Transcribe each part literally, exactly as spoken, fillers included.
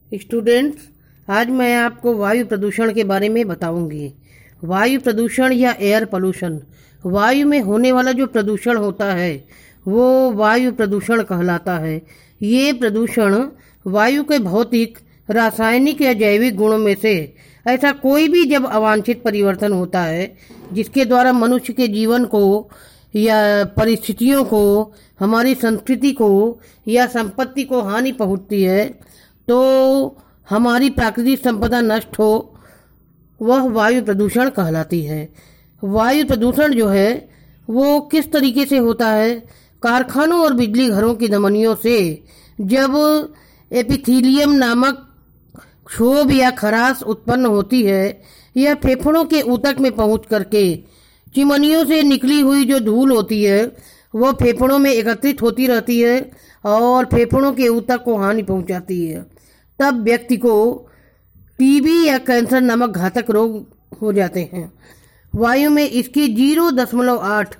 Students, आज मैं आपको वायु प्रदूषण के बारे में बताऊंगी। वायु प्रदूषण या एयर पोल्यूशन, वायु में होने वाला जो प्रदूषण होता है वो वायु प्रदूषण कहलाता है। ये प्रदूषण वायु के भौतिक, रासायनिक या जैविक गुणों में से ऐसा कोई भी जब अवांछित परिवर्तन होता है जिसके द्वारा मनुष्य के जीवन को या परिस्थितियों को, हमारी संस्कृति को या संपत्ति को हानि पहुंचती है, तो हमारी प्राकृतिक संपदा नष्ट हो, वह वायु प्रदूषण कहलाती है। वायु प्रदूषण जो है वो किस तरीके से होता है? कारखानों और बिजली घरों की धमनियों से जब एपिथीलियम नामक क्षोभ या खराश उत्पन्न होती है, यह फेफड़ों के ऊतक में पहुंच करके चिमनियों से निकली हुई जो धूल होती है वह फेफड़ों में एकत्रित होती रहती है और फेफड़ों के ऊतक को हानि पहुंचाती है। तब व्यक्ति को टीबी या कैंसर नामक घातक रोग हो जाते हैं। वायु में इसकी जीरो दशमलव आठ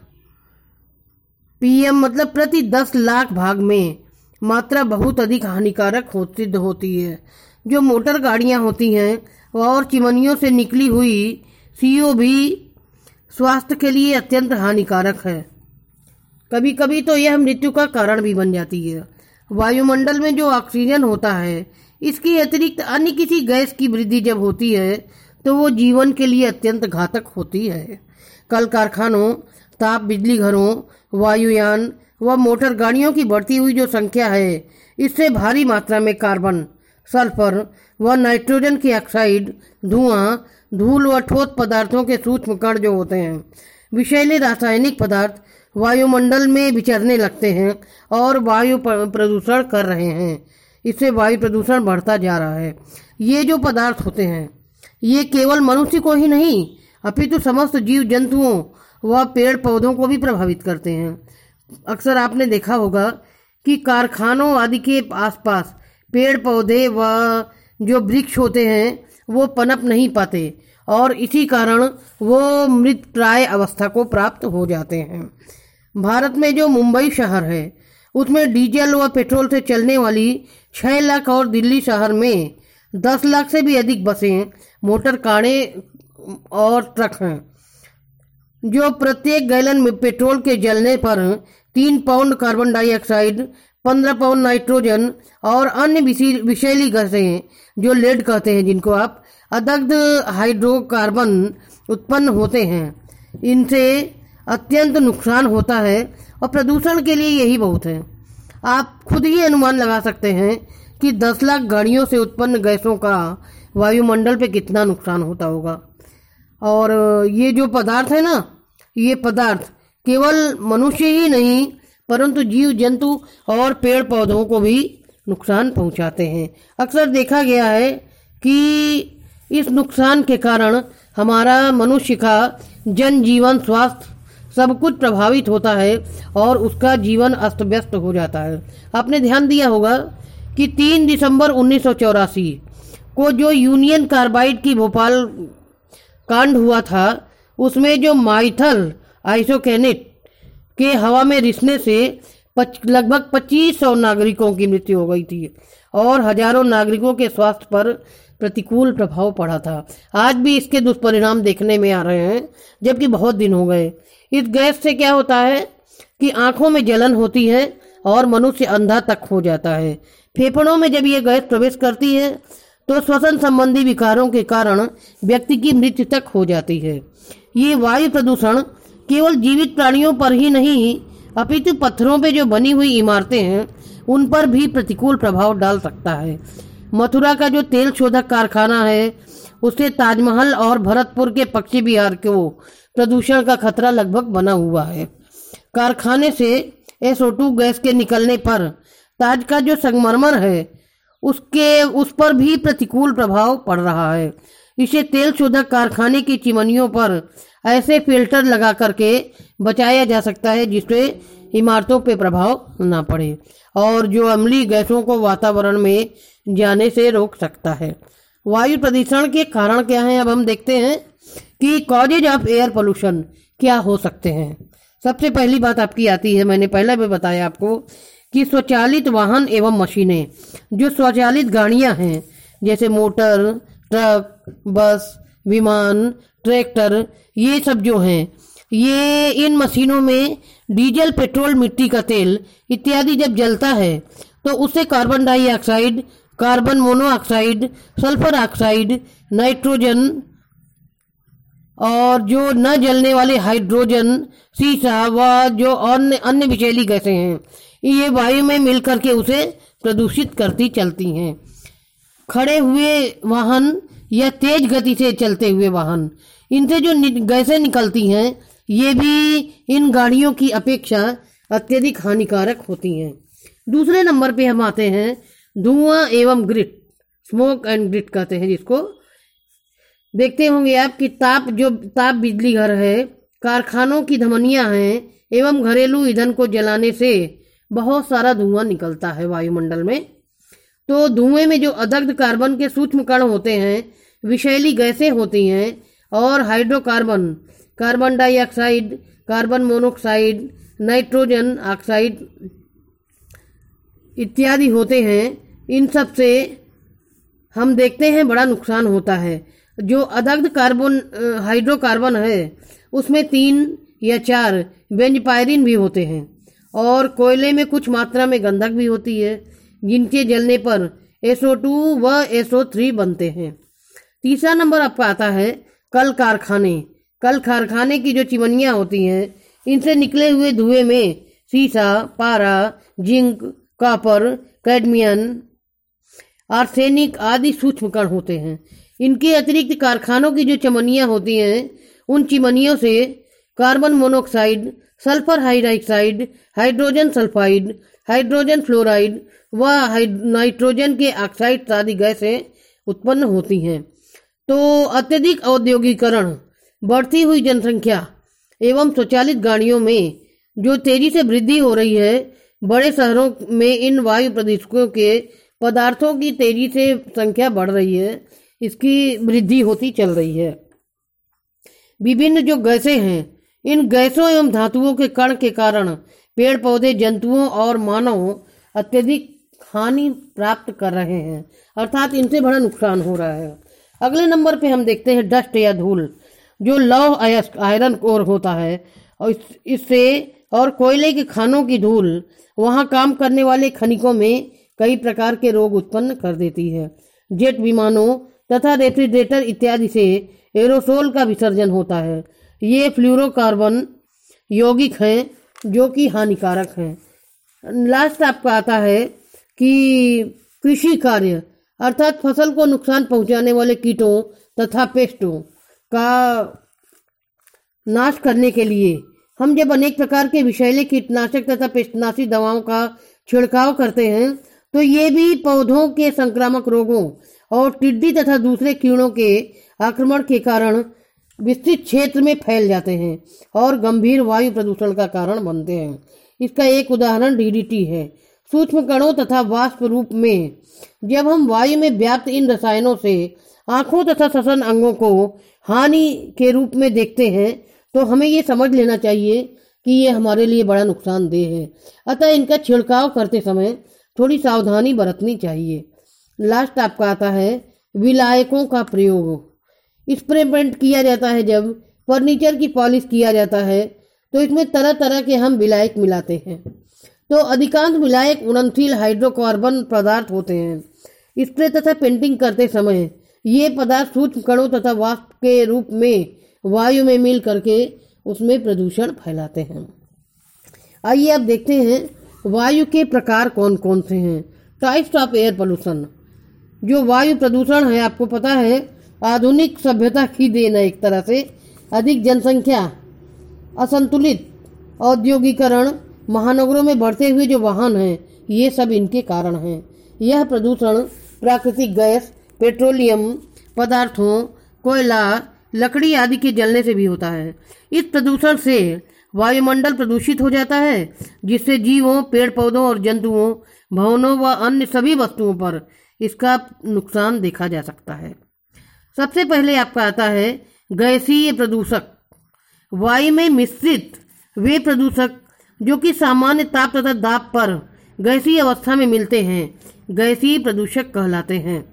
पीएम मतलब प्रति दस लाख भाग में मात्रा बहुत अधिक हानिकारक हो सिद्ध होती है। जो मोटर गाड़ियां होती हैं और चिमनियों से निकली हुई सीओ भी स्वास्थ्य के लिए अत्यंत हानिकारक है। कभी कभी तो यह मृत्यु का कारण भी बन जाती है। वायुमंडल में जो ऑक्सीजन होता है, इसके अतिरिक्त अन्य किसी गैस की वृद्धि जब होती है तो वो जीवन के लिए अत्यंत घातक होती है। कल कारखानों, ताप बिजली घरों, वायुयान व मोटर गाड़ियों की बढ़ती हुई जो संख्या है, इससे भारी मात्रा में कार्बन, सल्फर व नाइट्रोजन की ऑक्साइड, धुआं, धूल व ठोस पदार्थों के सूक्ष्म कण जो होते हैं, विषैले रासायनिक पदार्थ वायुमंडल में विचरने लगते हैं और वायु प्रदूषण कर रहे हैं। इससे वायु प्रदूषण बढ़ता जा रहा है। ये जो पदार्थ होते हैं ये केवल मनुष्य को ही नहीं अपितु समस्त जीव जंतुओं व पेड़ पौधों को भी प्रभावित करते हैं। अक्सर आपने देखा होगा कि कारखानों आदि के आसपास पेड़ पौधे व जो वृक्ष होते हैं वो पनप नहीं पाते और इसी कारण वो मृत प्राय अवस्था को प्राप्त हो जाते हैं। भारत में जो मुंबई शहर है उसमें डीजल व पेट्रोल से चलने वाली छह लाख और दिल्ली शहर में दस लाख से भी अधिक बसें, मोटर कारें और ट्रक हैं, जो प्रत्येक गैलन में पेट्रोल के जलने पर तीन पाउंड कार्बन डाइऑक्साइड, पंद्रह पाउंड नाइट्रोजन और अन्य विषैली गैसें जो लेड कहते हैं, जिनको आप अदग्ध हाइड्रोकार्बन उत्पन्न होते हैं। इनसे अत्यंत नुकसान होता है और प्रदूषण के लिए यही बहुत है। आप खुद ही अनुमान लगा सकते हैं कि दस लाख गाड़ियों से उत्पन्न गैसों का वायुमंडल पे कितना नुकसान होता होगा। और ये जो पदार्थ है ना, ये पदार्थ केवल मनुष्य ही नहीं परंतु जीव जंतु और पेड़ पौधों को भी नुकसान पहुंचाते हैं। अक्सर देखा गया है कि इस नुकसान के कारण हमारा मनुष्य का जनजीवन, स्वास्थ्य सब कुछ प्रभावित होता है और उसका जीवन अस्त व्यस्त हो जाता है। आपने ध्यान दिया होगा कि तीन दिसंबर उन्नीस सौ चौरासी को जो यूनियन कार्बाइड की भोपाल कांड हुआ था, उसमें जो माइथल आइसोक्यानेट के हवा में रिसने से पच, लगभग पच्चीस सौ नागरिकों की मृत्यु हो गई थी और हजारों नागरिकों के स्वास्थ्य पर प्रतिकूल प्रभाव पड़ा था। आज भी इसके दुष्परिणाम देखने में आ रहे हैं, जबकि बहुत दिन हो गए। इस गैस से क्या होता है कि आंखों में जलन होती है और मनुष्य अंधा तक हो जाता है। फेफड़ों में जब ये गैस प्रवेश करती है तो श्वसन संबंधी विकारों के कारण व्यक्ति की मृत्यु तक हो जाती है। ये वायु प्रदूषण केवल जीवित प्राणियों पर ही नहीं अपितु पत्थरों पे जो बनी हुई इमारतें हैं उन पर भी प्रतिकूल प्रभाव डाल सकता है। मथुरा का जो तेल शोधक कारखाना है, उससे ताजमहल और भरतपुर के पक्षी विहार को प्रदूषण का खतरा लगभग बना हुआ है। कारखाने से एस ओ टू गैस के निकलने पर ताज का जो संगमरमर है उसके उस पर भी प्रतिकूल प्रभाव पड़ रहा है। इसे तेल शोधक कारखाने की चिमनियों पर ऐसे फिल्टर लगा करके बचाया जा सकता है जिससे इमारतों पे प्रभाव ना पड़े और जो अम्लीय गैसों को वातावरण में जाने से रोक सकता है। वायु प्रदूषण के कारण क्या हैं, अब हम देखते हैं कि कॉजेज ऑफ एयर पोल्यूशन क्या हो सकते हैं। सबसे पहली बात आपकी आती है, मैंने पहले भी बताया आपको कि स्वचालित वाहन एवं मशीनें, जो स्वचालित गाड़ियां हैं, जैसे मोटर, ट्रक, बस, विमान, ट्रैक्टर, ये सब जो हैं, ये इन मशीनों में डीजल, पेट्रोल, मिट्टी का तेल इत्यादि जब जलता है तो उससे carbon dioxide, carbon monoxide, sulphur oxide, nitrogen और जो न जलने वाले हाइड्रोजन, सीसा व जो अन्य अन्य विषैली गैसें हैं, ये वायु में मिल करके उसे प्रदूषित करती चलती हैं। खड़े हुए वाहन या तेज गति से चलते हुए वाहन, इनसे जो गैसें निकलती हैं ये भी इन गाड़ियों की अपेक्षा अत्यधिक हानिकारक होती हैं। दूसरे नंबर पे हम आते हैं धुआं एवं ग्रिट, स्मोक एंड ग्रिट कहते हैं जिसको। देखते होंगे आप कि ताप जो ताप बिजली घर है, कारखानों की धमनियां हैं एवं घरेलू ईंधन को जलाने से बहुत सारा धुआं निकलता है वायुमंडल में। तो धुएं में जो अदग्ध कार्बन के सूक्ष्म कण होते हैं, विषैली गैसें होती हैं और hydrocarbon, carbon dioxide, carbon monoxide, nitrogen oxide इत्यादि होते हैं, इन सब से हम देखते हैं बड़ा नुकसान होता है। जो अदग्ध कार्बन हाइड्रोकार्बन है उसमें तीन या चार बेंजपायरिन भी होते हैं और कोयले में कुछ मात्रा में गंधक भी होती है, जिनके जलने पर एस ओ टू व एस ओ थ्री बनते हैं। तीसरा नंबर आपका आता है कल कारखाने। कल कारखाने की जो चिमनियां होती हैं, इनसे निकले हुए धुएं में सीसा, पारा, जिंक, कॉपर, कैडमियम, आर्सेनिक आदि सूक्ष्म कण होते हैं। इनके अतिरिक्त कारखानों की जो चिमनियां होती हैं, उन चिमनियों से carbon monoxide, sulphur hydroxide, hydrogen sulphide, hydrogen fluoride व नाइट्रोजन के ऑक्साइड आदि गैसें उत्पन्न होती हैं। तो अत्यधिक औद्योगिकरण, बढ़ती हुई जनसंख्या एवं स्वचालित गाड़ियों में जो तेजी से वृद्धि हो रही है, बड़े शहरों में इन वायु प्रदूषकों के पदार्थों की तेजी से संख्या बढ़ रही है, इसकी वृद्धि होती चल रही है। विभिन्न जो गैसें हैं, इन गैसों एवं धातुओं के कण के कारण पेड़ पौधे, जंतुओं और मानव अत्यधिक हानि प्राप्त कर रहे हैं, अर्थात इनसे बड़ा नुकसान हो रहा है। अगले नंबर पे हम देखते हैं डस्ट या धूल, जो लौह अयस्क आयरन कोर होता है और इससे और कोयले के खानों की धूल वहां काम करने वाले खनिकों में कई प्रकार के रोग उत्पन्न कर देती है। जेट विमानों तथा रेफ्रिजरेटर इत्यादि से एरोसोल का विसर्जन होता है। ये फ्लोरोकार्बन यौगिक हैं जो कि हानिकारक हैं। लास्ट आपका आता है कि कृषि कार्य, अर्थात फसल को नुकसान पहुंचाने वाले कीटों तथा पेस्टों का नाश करने के लिए हम जब अनेक प्रकार के विषैले कीटनाशक तथा पेस्टनाशी दवाओं का छिड़काव करते हैं, तो ये भी पौधों के संक्रामक रोगों और टिड्डी तथा दूसरे कीड़ों के आक्रमण के कारण विस्तृत क्षेत्र में फैल जाते हैं और गंभीर वायु प्रदूषण का कारण बनते हैं। इसका एक उदाहरण डी डी टी है। सूक्ष्म कणों तथा वाष्प रूप में जब हम वायु में व्याप्त इन रसायनों से आंखों तथा श्वसन अंगों को हानि के रूप में देखते हैं, तो हमें ये समझ लेना चाहिए कि ये हमारे लिए बड़ा नुकसानदेह है। अतः इनका छिड़काव करते समय थोड़ी सावधानी बरतनी चाहिए। लास्ट आपका आता है विलायकों का प्रयोग। स्प्रे पेंट किया जाता है, जब फर्नीचर की पॉलिश किया जाता है तो इसमें तरह तरह के हम विलायक मिलाते हैं। तो अधिकांश विलायक उड़नशील हाइड्रोकार्बन पदार्थ होते हैं। स्प्रे तथा पेंटिंग करते समय ये पदार्थ सूक्ष्म कणों तथा वाष्प के रूप में वायु में मिल करके उसमें प्रदूषण फैलाते हैं। आइए अब देखते हैं वायु के प्रकार कौन कौन से हैं। Types of air pollution. जो वायु प्रदूषण है, आपको पता है आधुनिक सभ्यता की देन है एक तरह से। अधिक जनसंख्या, असंतुलित औद्योगिकरण, महानगरों में बढ़ते हुए जो वाहन हैं, ये सब इनके कारण हैं। यह प्रदूषण प्राकृतिक गैस, पेट्रोलियम पदार्थों, कोयला, लकड़ी आदि के जलने से भी होता है। इस प्रदूषण से वायुमंडल प्रदूषित हो जाता है, जिससे जीवों, पेड़ पौधों और जंतुओं, भवनों व अन्य सभी वस्तुओं पर इसका नुकसान देखा जा सकता है। सबसे पहले आपका आता है गैसीय प्रदूषक। वायु में मिश्रित वे प्रदूषक जो कि सामान्य ताप तथा दाब पर गैसीय अवस्था में मिलते हैं, गैसीय प्रदूषक कहलाते हैं।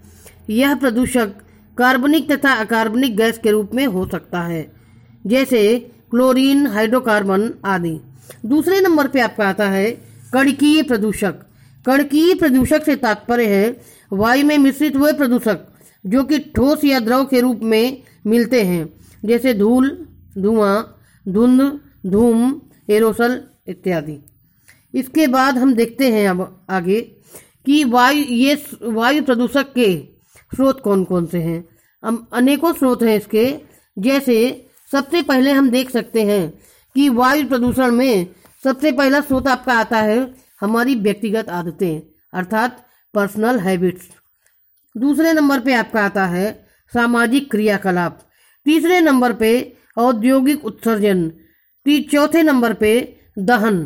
यह प्रदूषक कार्बनिक तथा अकार्बनिक गैस के रूप में हो सकता है, जैसे क्लोरीन, हाइड्रोकार्बन आदि। दूसरे नंबर पे आपका आता है कणकीय प्रदूषक। कणकीय प्रदूषक से तात्पर्य है वायु में मिश्रित हुए प्रदूषक जो कि ठोस या द्रव के रूप में मिलते हैं, जैसे धूल, धुआं, धुंध, धूम, एरोसल इत्यादि। इसके बाद हम देखते हैं अब आगे कि वायु ये वायु प्रदूषक के स्रोत कौन कौन से हैं। हम अनेकों स्रोत हैं इसके, जैसे सबसे पहले हम देख सकते हैं कि वायु प्रदूषण में सबसे पहला स्रोत आपका आता है हमारी व्यक्तिगत आदतें, अर्थात पर्सनल हैबिट्स। दूसरे नंबर पे आपका आता है सामाजिक क्रियाकलाप। तीसरे नंबर पे औद्योगिक उत्सर्जन। चौथे नंबर पे दहन।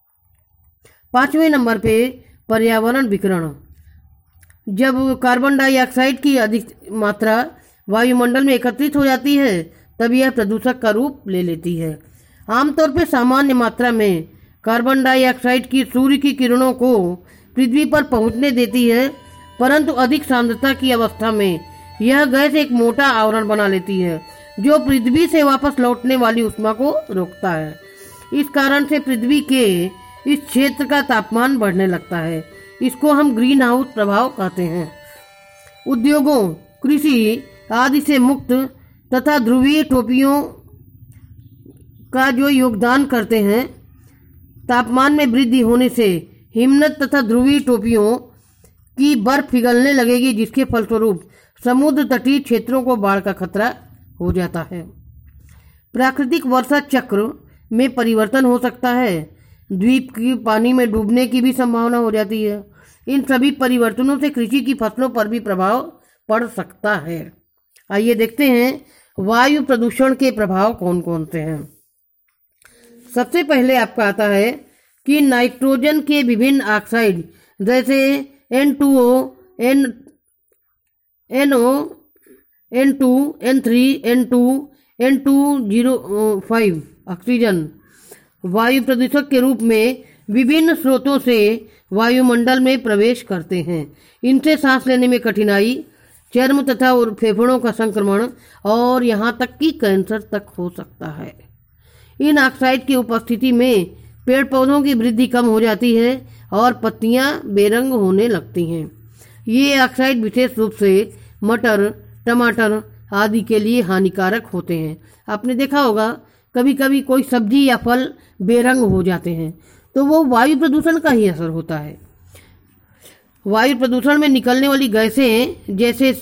पांचवें नंबर पे पर्यावरण विकिरण। जब कार्बन डाइऑक्साइड की अधिक मात्रा वायुमंडल में एकत्रित हो जाती है तब यह प्रदूषक का रूप ले लेती है। आमतौर पर सामान्य मात्रा में कार्बन डाइऑक्साइड की सूर्य की किरणों को पृथ्वी पर पहुंचने देती है, परंतु अधिक सांद्रता की अवस्था में यह गैस एक मोटा आवरण बना लेती है जो पृथ्वी से वापस लौटने वाली उष्मा को रोकता है। इस कारण से पृथ्वी के इस क्षेत्र का तापमान बढ़ने लगता है। इसको हम ग्रीन हाउस प्रभाव कहते हैं। उद्योगों, कृषि आदि से मुक्त तथा ध्रुवीय टोपियों का जो योगदान करते हैं, तापमान में वृद्धि होने से हिमनद तथा ध्रुवीय टोपियों की बर्फ पिघलने लगेगी, जिसके फलस्वरूप समुद्र तटीय क्षेत्रों को बाढ़ का खतरा हो जाता है। प्राकृतिक वर्षा चक्र में परिवर्तन हो सकता है। द्वीप की पानी में डूबने की भी संभावना हो जाती है। इन सभी परिवर्तनों से कृषि की फसलों पर भी प्रभाव पड़ सकता है। आइए देखते हैं वायु प्रदूषण के प्रभाव कौन कौन से हैं। सबसे पहले आपका आता है कि नाइट्रोजन के विभिन्न ऑक्साइड जैसे N two O, N N O, N two, N three, N two, N two zero five oxygen वायु प्रदूषक के रूप में विभिन्न स्रोतों से वायुमंडल में प्रवेश करते हैं। इनसे सांस लेने में कठिनाई, चर्म तथा फेफड़ों का संक्रमण और यहाँ तक कि कैंसर तक हो सकता है। इन ऑक्साइड की उपस्थिति में पेड़ पौधों की वृद्धि कम हो जाती है और पत्तियां बेरंग होने लगती हैं। ये ऑक्साइड विशेष रूप से मटर, टमाटर आदि के लिए हानिकारक होते हैं। आपने देखा होगा कभी कभी कोई सब्जी या फल बेरंग हो जाते हैं तो वो वायु प्रदूषण का ही असर होता है। वायु प्रदूषण में निकलने वाली गैसें जैसे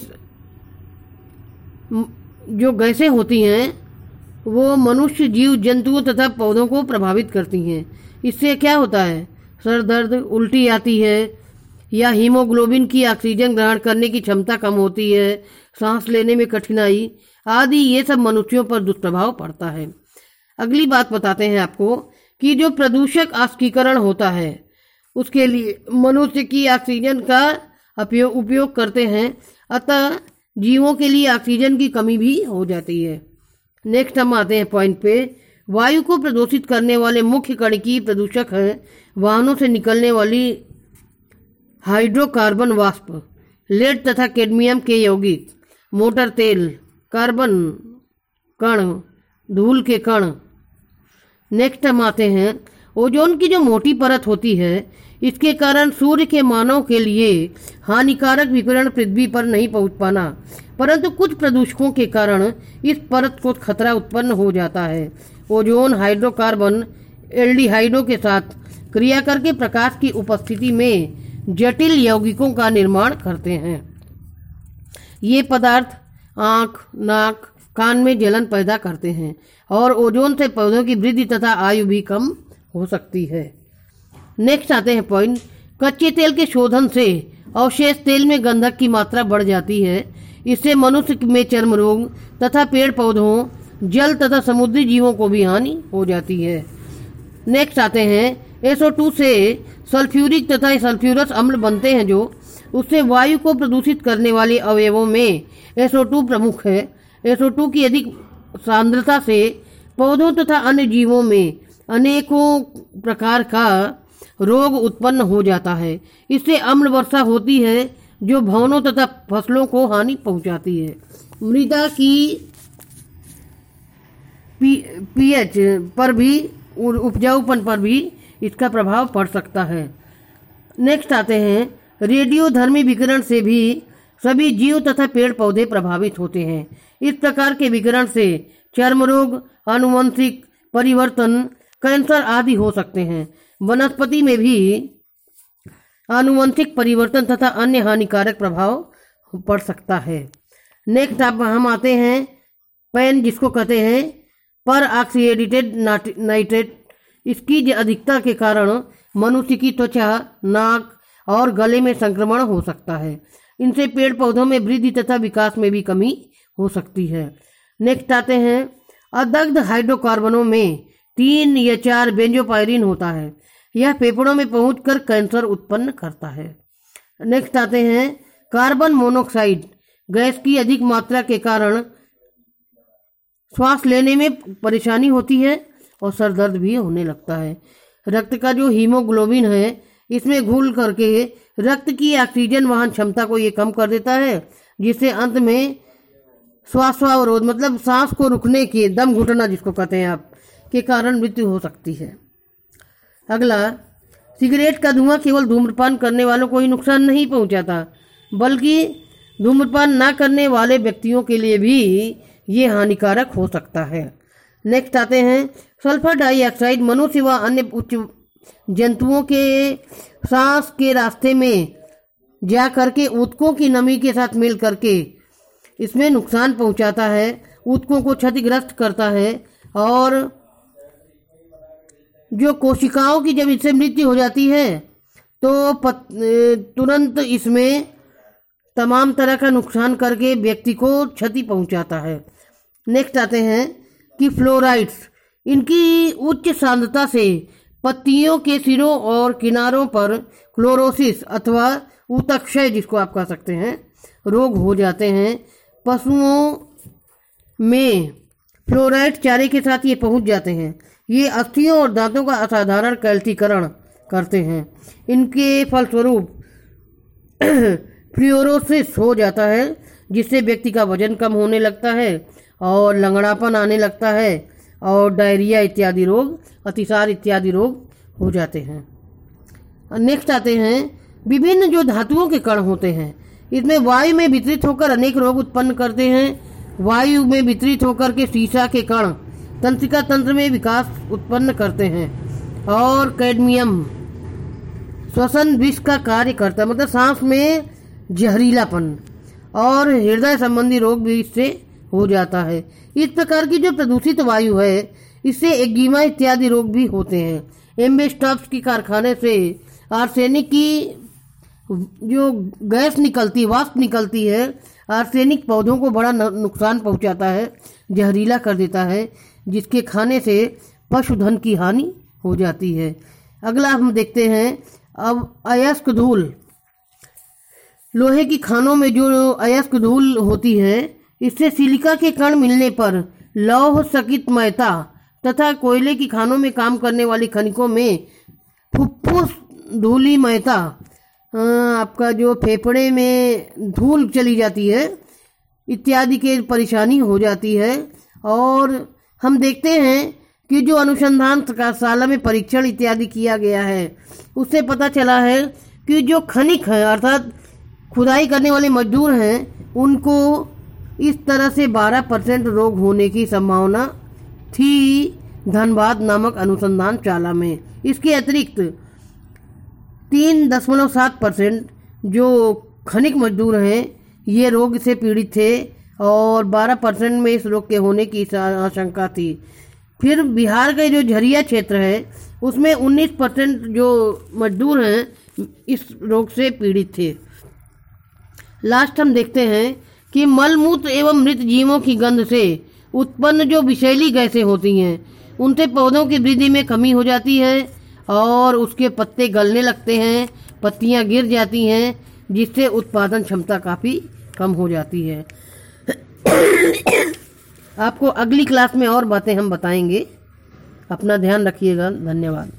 जो गैसें होती हैं वो मनुष्य, जीव जंतुओं तथा पौधों को प्रभावित करती हैं। इससे क्या होता है, सर दर्द, उल्टी आती है या हीमोग्लोबिन की ऑक्सीजन ग्रहण करने की क्षमता कम होती है, सांस लेने में कठिनाई आदि, ये सब मनुष्यों पर दुष्प्रभाव पड़ता है। अगली बात बताते हैं आपको कि जो प्रदूषक ऑक्सीकरण होता है उसके लिए मनुष्य की ऑक्सीजन का उपयोग उपयोग करते हैं, अतः जीवों के लिए ऑक्सीजन की कमी भी हो जाती है। नेक्स्ट हम आते हैं पॉइंट पे। वायु को प्रदूषित करने वाले मुख्य कणकीय प्रदूषक हैं वाहनों से निकलने वाली हाइड्रोकार्बन वाष्प, लेड तथा कैडमियम के यौगिक, मोटर तेल, कार्बन कण, धूल के कण। नेक्स्ट हम आते हैं ओजोन की जो मोटी परत होती है, इसके कारण सूर्य के मानव के लिए हानिकारक विकिरण पृथ्वी पर नहीं पहुंच पाना, परंतु कुछ प्रदूषकों के कारण इस परत को खतरा उत्पन्न हो जाता है। ओजोन हाइड्रोकार्बन एल्डिहाइडों के साथ क्रिया करके प्रकाश की उपस्थिति में जटिल यौगिकों का निर्माण करते हैं। ये पदार्थ आँख, नाक, कान में जलन पैदा करते हैं और ओजोन से पौधों की वृद्धि तथा आयु भी कम हो सकती है। नेक्स्ट आते हैं पॉइंट, कच्चे तेल के शोधन से अवशेष तेल में गंधक की मात्रा बढ़ जाती है। इससे मनुष्य में चर्म रोग तथा पेड़ पौधों, जल तथा समुद्री जीवों को भी हानि हो जाती है। नेक्स्ट आते हैं एस ओ टू से सल्फ्यूरिक तथा सल्फ्यूरस अम्ल बनते हैं, जो उससे वायु को प्रदूषित करने वाले अवयवों में एस ओ टू प्रमुख है। एस ओ टू की अधिक सांद्रता से पौधों तथा अन्य जीवों में अनेकों प्रकार का रोग उत्पन्न हो जाता है। इससे अम्ल वर्षा होती है जो भवनों तथा फसलों को हानि पहुंचाती है। मृदा की पी, पीएच पर भी, उपजाऊपन पर भी इसका प्रभाव पड़ सकता है। नेक्स्ट आते हैं, रेडियोधर्मी विकिरण से भी सभी जीव तथा पेड़ पौधे प्रभावित होते हैं। इस प्रकार के विकिरण से चर्म रोग, आनुवंशिक परिवर्तन, कैंसर आदि हो सकते हैं। वनस्पति में भी आनुवंशिक परिवर्तन तथा अन्य हानिकारक प्रभाव पड़ सकता है। नेक्स्ट अब हम आते हैं पैन, जिसको कहते हैं पर ऑक्सीडेटेड नाइट्रेट। इसकी अधिकता के कारण मनुष्य की त्वचा, नाक और गले में संक्रमण हो सकता है। इनसे पेड़ पौधों में वृद्धि तथा विकास में भी कमी हो सकती है। नेक्स्ट आते हैं, अदग्ध हाइड्रोकार्बनों में तीन या चार बेंजोपायरीन होता है। यह फेफड़ों में पहुंचकर कैंसर उत्पन्न करता है। नेक्स्ट आते हैं, कार्बन मोनोऑक्साइड गैस की अधिक मात्रा के कारण श्वास लेने में परेशानी होती है और सर दर्द भी होने लगता है। रक्त का जो हीमोग्लोबिन है, इसमें घुल करके रक्त की ऑक्सीजन वहन क्षमता को ये कम कर देता है, जिससे अंत में श्वासावरोध मतलब सांस को रुकने के, दम घुटना जिसको कहते हैं आप, के कारण मृत्यु हो सकती है। अगला, सिगरेट का धुआं केवल धूम्रपान करने वालों को ही नुकसान नहीं पहुंचाता, बल्कि धूम्रपान न करने वाले व्यक्तियों के लिए भी ये हानिकारक हो सकता है। नेक्स्ट आते हैं, सल्फर डाइऑक्साइड मनुष्य व अन्य उच्च जंतुओं के सांस के रास्ते में जा करके ऊतकों की नमी के साथ मिल करके इसमें नुकसान पहुंचाता है, ऊतकों को क्षतिग्रस्त करता है और जो कोशिकाओं की जब इससे मृत्यु हो जाती है तो तुरंत इसमें तमाम तरह का नुकसान करके व्यक्ति को क्षति पहुंचाता है। नेक्स्ट आते हैं कि फ्लोराइड्स, इनकी उच्च सांद्रता से पत्तियों के सिरों और किनारों पर क्लोरोसिस अथवा ऊतकक्षय जिसको आप कह सकते हैं रोग हो जाते हैं। पशुओं में फ्लोराइड चारे के साथ ये पहुंच जाते हैं। ये अस्थियों और दांतों का असाधारण कैल्सीकरण करते हैं। इनके फलस्वरूप फ्लोरोसिस हो जाता है, जिससे व्यक्ति का वजन कम होने लगता है और लंगड़ापन आने लगता है और डायरिया इत्यादि रोग, अतिसार इत्यादि रोग हो जाते हैं। नेक्स्ट आते हैं, विभिन्न जो धातुओं के कण होते हैं, इसमें वायु में वितरित होकर अनेक रोग उत्पन्न करते हैं। वायु में वितरित होकर के सीसा के कण तंत्रिका तंत्र में विकास उत्पन्न करते हैं और कैडमियम श्वसन विष का कार्य करता है, मतलब सांस में जहरीलापन और हृदय संबंधी रोग भी इससे हो जाता है। इस प्रकार की जो प्रदूषित वायु है, इससे एक्जिमा इत्यादि रोग भी होते हैं। एम्बेस्टॉप्स की कारखाने से आर्सेनिक की जो गैस निकलती, वाष्प निकलती है, आर्सेनिक पौधों को बड़ा नुकसान पहुंचाता है, जहरीला कर देता है, जिसके खाने से पशुधन की हानि हो जाती है। अगला हम देखते हैं अब अयस्क धूल। लोहे की खानों में जो अयस्क धूल होती है, इससे सिलिका के कण मिलने पर लौह सकित मैता तथा कोयले की खानों में काम करने वाली खनिकों में फुफ्फुस धूली मैता, आपका जो फेफड़े में धूल चली जाती है इत्यादि के परेशानी हो जाती है। और हम देखते हैं कि जो अनुसंधान शाला में परीक्षण इत्यादि किया गया है, उससे पता चला है कि जो खनिक है अर्थात खुदाई करने वाले मजदूर हैं, उनको इस तरह से बारह परसेंट रोग होने की संभावना थी धनबाद नामक अनुसंधान शाला में। इसके अतिरिक्त तीन दशमलव सात परसेंट जो खनिक मजदूर हैं ये रोग से पीड़ित थे और बारह परसेंट में इस रोग के होने की आशंका थी। फिर बिहार के जो झरिया क्षेत्र है उसमें उन्नीस परसेंट जो मजदूर हैं इस रोग से पीड़ित थे। लास्ट हम देखते हैं कि मलमूत्र एवं मृत जीवों की गंध से उत्पन्न जो विषैली गैसें होती हैं, उनसे पौधों की वृद्धि में कमी हो जाती है और उसके पत्ते गलने लगते हैं, पत्तियां गिर जाती हैं, जिससे उत्पादन क्षमता काफ़ी कम हो जाती है। आपको अगली क्लास में और बातें हम बताएंगे। अपना ध्यान रखिएगा। धन्यवाद।